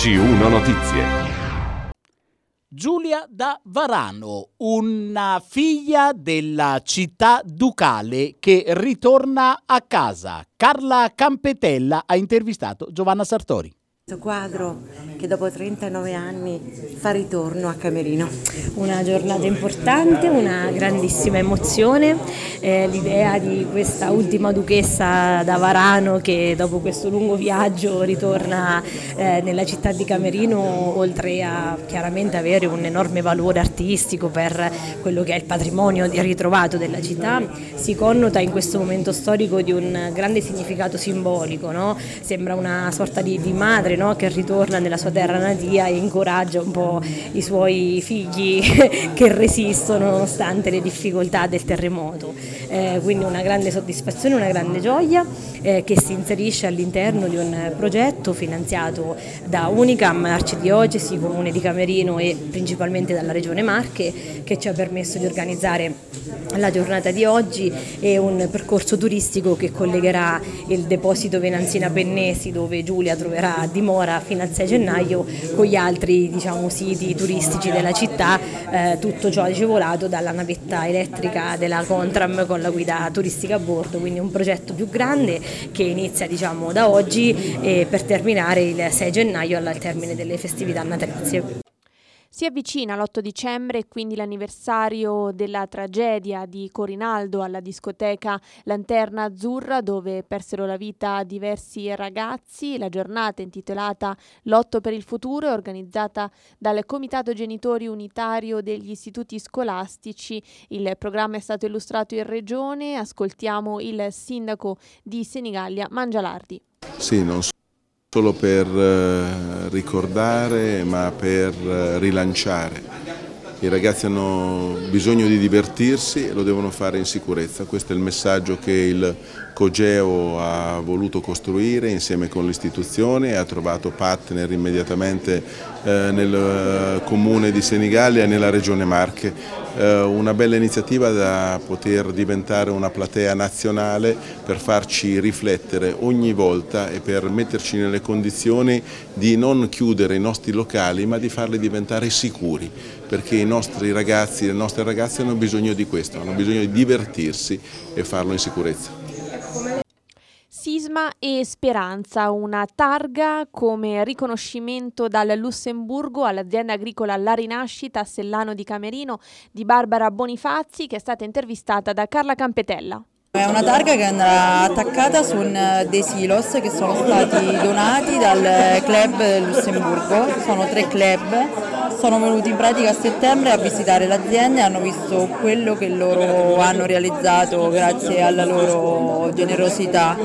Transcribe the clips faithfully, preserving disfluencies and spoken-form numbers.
C uno Notizie. Giulia da Varano, una figlia della città ducale che ritorna a casa. Carla Campetella ha intervistato Giovanna Sartori. Questo quadro che dopo trentanove anni fa ritorno a Camerino. Una giornata importante, una grandissima emozione, eh, l'idea di questa ultima duchessa da Varano che dopo questo lungo viaggio ritorna eh, nella città di Camerino, oltre a chiaramente avere un enorme valore artistico per quello che è il patrimonio ritrovato della città, si connota in questo momento storico di un grande significato simbolico, no? Sembra una sorta di, di madre, no? Che ritorna nella sua terra natia e incoraggia un po' i suoi figli che resistono nonostante le difficoltà del terremoto. Eh, quindi una grande soddisfazione, una grande gioia eh, che si inserisce all'interno di un progetto finanziato da Unicam, Arcidiocesi, Comune di Camerino e principalmente dalla Regione Marche, che ci ha permesso di organizzare la giornata di oggi e un percorso turistico che collegherà il deposito Venanzina Bennesi, dove Giulia troverà dimora fino al sei gennaio, con gli altri, diciamo, siti turistici della città, eh, tutto ciò agevolato dalla navetta elettrica della Contram con la guida turistica a bordo, quindi un progetto più grande che inizia, diciamo, da oggi e per terminare il sei gennaio al termine delle festività natalizie. Si avvicina l'otto dicembre e quindi l'anniversario della tragedia di Corinaldo alla discoteca Lanterna Azzurra, dove persero la vita diversi ragazzi. La giornata intitolata Lotto per il futuro è organizzata dal Comitato Genitori Unitario degli Istituti Scolastici. Il programma è stato illustrato in Regione. Ascoltiamo il sindaco di Senigallia, Mangialardi. Sì, non so. Solo per eh, ricordare, ma per eh, rilanciare. I ragazzi hanno bisogno di divertirsi e lo devono fare in sicurezza. Questo è il messaggio che il Cogeo ha voluto costruire insieme con l'istituzione e ha trovato partner immediatamente eh, nel comune di Senigallia e nella regione Marche. Eh, una bella iniziativa da poter diventare una platea nazionale per farci riflettere ogni volta e per metterci nelle condizioni di non chiudere i nostri locali ma di farli diventare sicuri, perché i nostri ragazzi e le nostre ragazze hanno bisogno di questo, hanno bisogno di divertirsi e farlo in sicurezza. Sisma e speranza, una targa come riconoscimento dal Lussemburgo all'azienda agricola La Rinascita a Sellano di Camerino di Barbara Bonifazzi, che è stata intervistata da Carla Campetella. È una targa che andrà attaccata su un, dei silos che sono stati donati dal club del Lussemburgo. Sono tre club, sono venuti in pratica a settembre a visitare l'azienda e hanno visto quello che loro hanno realizzato grazie alla loro generosità.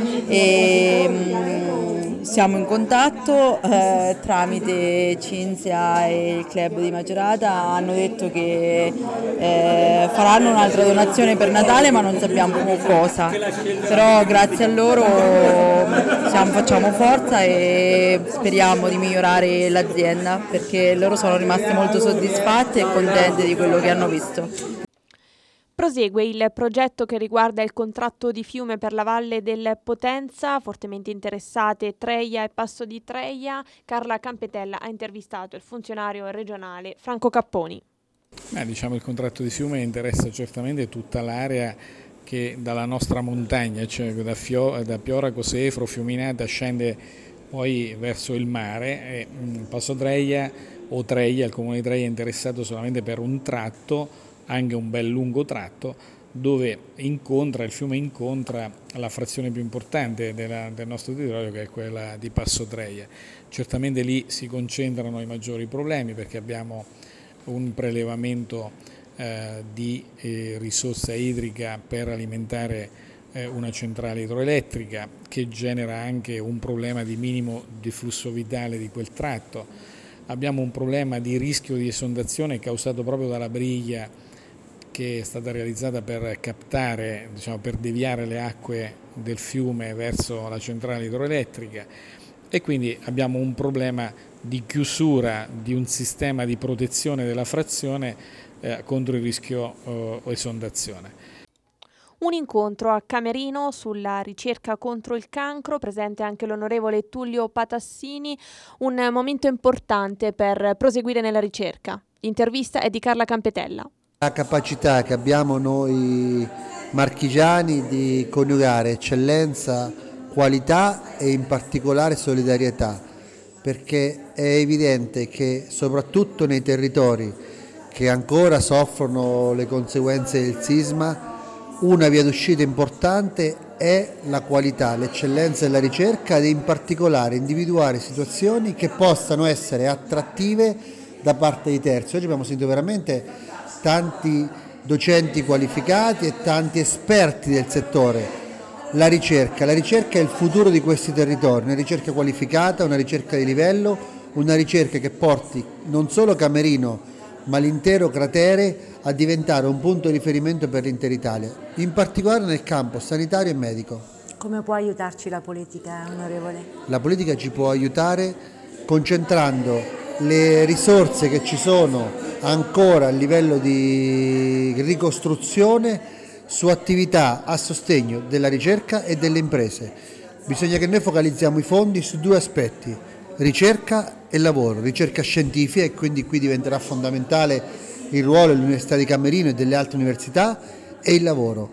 E, siamo in contatto eh, tramite Cinzia e il club di Macerata, hanno detto che eh, faranno un'altra donazione per Natale ma non sappiamo cosa, però grazie a loro siamo, facciamo forza e speriamo di migliorare l'azienda perché loro sono rimaste molto soddisfatte e contente di quello che hanno visto. Prosegue il progetto che riguarda il contratto di fiume per la Valle del Potenza, fortemente interessate Treia e Passo di Treia. Carla Campetella ha intervistato il funzionario regionale Franco Capponi. Eh, diciamo il contratto di fiume interessa certamente tutta l'area che dalla nostra montagna, cioè da, Fio, da Piora, Cosefro, Fiuminata, scende poi verso il mare. E, mh, Passo Treia o Treia, il comune di Treia è interessato solamente per un tratto, anche un bel lungo tratto, dove incontra, il fiume incontra la frazione più importante della, del nostro territorio, che è quella di Passo Treia. Certamente lì si concentrano i maggiori problemi perché abbiamo un prelevamento eh, di eh, risorsa idrica per alimentare eh, una centrale idroelettrica che genera anche un problema di minimo di flusso vitale di quel tratto. Abbiamo un problema di rischio di esondazione causato proprio dalla briglia che è stata realizzata per captare, diciamo, per deviare le acque del fiume verso la centrale idroelettrica, e quindi abbiamo un problema di chiusura di un sistema di protezione della frazione eh, contro il rischio eh, esondazione. Un incontro a Camerino sulla ricerca contro il cancro, presente anche l'onorevole Tullio Patassini, un momento importante per proseguire nella ricerca. L'intervista è di Carla Campetella. La capacità che abbiamo noi marchigiani di coniugare eccellenza, qualità e in particolare solidarietà, perché è evidente che soprattutto nei territori che ancora soffrono le conseguenze del sisma, una via d'uscita importante è la qualità, l'eccellenza e la ricerca, ed in particolare individuare situazioni che possano essere attrattive da parte di terzi. Oggi abbiamo sentito veramente tanti docenti qualificati e tanti esperti del settore. La ricerca, la ricerca è il futuro di questi territori, una ricerca qualificata, una ricerca di livello, una ricerca che porti non solo Camerino ma l'intero cratere a diventare un punto di riferimento per l'intera Italia, in particolare nel campo sanitario e medico. Come può aiutarci la politica, onorevole? La politica ci può aiutare concentrando le risorse che ci sono ancora a livello di ricostruzione su attività a sostegno della ricerca e delle imprese. Bisogna che noi focalizziamo i fondi su due aspetti: ricerca e lavoro, ricerca scientifica, e quindi qui diventerà fondamentale il ruolo dell'Università di Camerino e delle altre università, e il lavoro.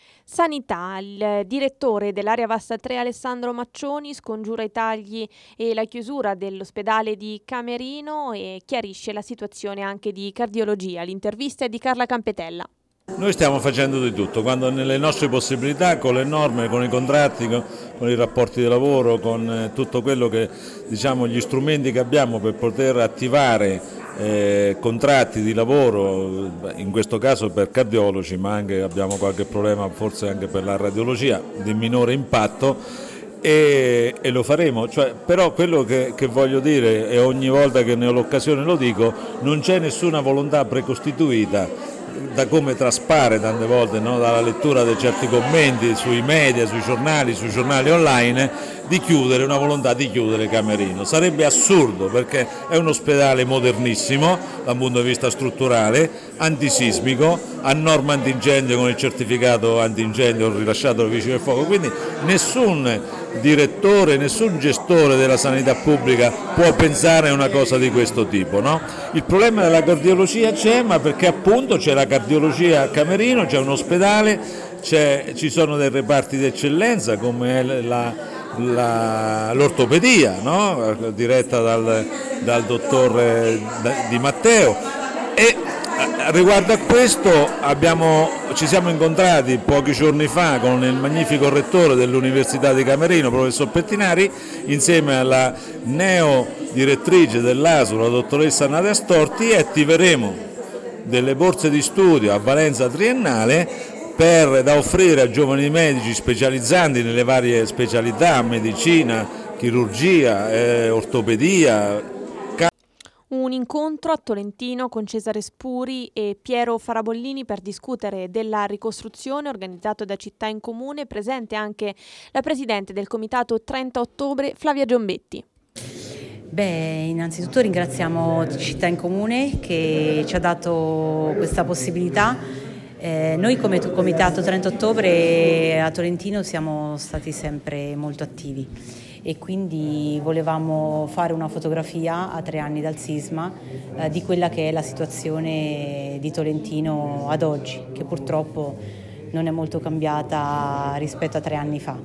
Sanità, il direttore dell'area Vasta tre Alessandro Maccioni scongiura i tagli e la chiusura dell'ospedale di Camerino e chiarisce la situazione anche di cardiologia. L'intervista è di Carla Campetella. Noi stiamo facendo di tutto, quando nelle nostre possibilità, con le norme, con i contratti, con, con i rapporti di lavoro, con eh, tutto quello che, diciamo, gli strumenti che abbiamo per poter attivare eh, contratti di lavoro, in questo caso per cardiologi, ma anche abbiamo qualche problema forse anche per la radiologia di minore impatto. E, e lo faremo, cioè, però quello che, che voglio dire, e ogni volta che ne ho l'occasione lo dico, non c'è nessuna volontà precostituita, da come traspare tante volte, no, dalla lettura di certi commenti sui media, sui giornali, sui giornali online, di chiudere, una volontà di chiudere Camerino. Sarebbe assurdo, perché è un ospedale modernissimo dal punto di vista strutturale, antisismico, a norma antincendio con il certificato antincendio rilasciato dai Vigili del Fuoco, quindi nessun direttore, nessun gestore della sanità pubblica può pensare a una cosa di questo tipo, no? Il problema della cardiologia c'è, ma perché appunto c'è la cardiologia a Camerino, c'è un ospedale, c'è, ci sono dei reparti d'eccellenza come la, la, l'ortopedia, no? Diretta dal, dal dottor Di Matteo, e riguardo a questo abbiamo, ci siamo incontrati pochi giorni fa con il magnifico rettore dell'Università di Camerino, professor Pettinari, insieme alla neo direttrice dell'A S U, la dottoressa Nadia Storti, e attiveremo delle borse di studio a valenza triennale per, da offrire a giovani medici specializzanti nelle varie specialità, medicina, chirurgia, eh, ortopedia. Un incontro a Tolentino con Cesare Spuri e Piero Farabollini per discutere della ricostruzione, organizzato da Città in Comune, presente anche la presidente del comitato trenta ottobre Flavia Giombetti. Beh, innanzitutto ringraziamo Città in Comune che ci ha dato questa possibilità. Eh, noi come comitato trenta ottobre a Tolentino siamo stati sempre molto attivi e quindi volevamo fare una fotografia a tre anni dal sisma eh, di quella che è la situazione di Tolentino ad oggi, che purtroppo non è molto cambiata rispetto a tre anni fa.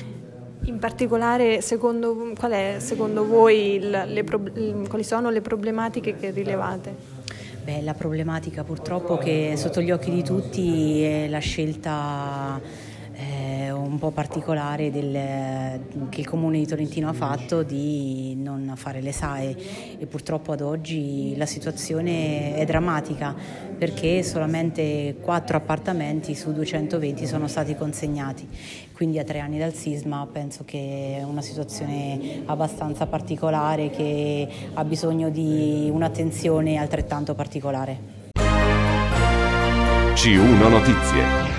In particolare, secondo, qual è secondo voi il, le, quali sono le problematiche che rilevate? Beh, la problematica purtroppo che sotto gli occhi di tutti è la scelta eh, un po' particolare del, che il Comune di Tolentino ha fatto di non fare le S A E, e purtroppo ad oggi la situazione è drammatica perché solamente quattro appartamenti su duecentoventi sono stati consegnati, quindi a tre anni dal sisma penso che è una situazione abbastanza particolare che ha bisogno di un'attenzione altrettanto particolare. C uno Notizie.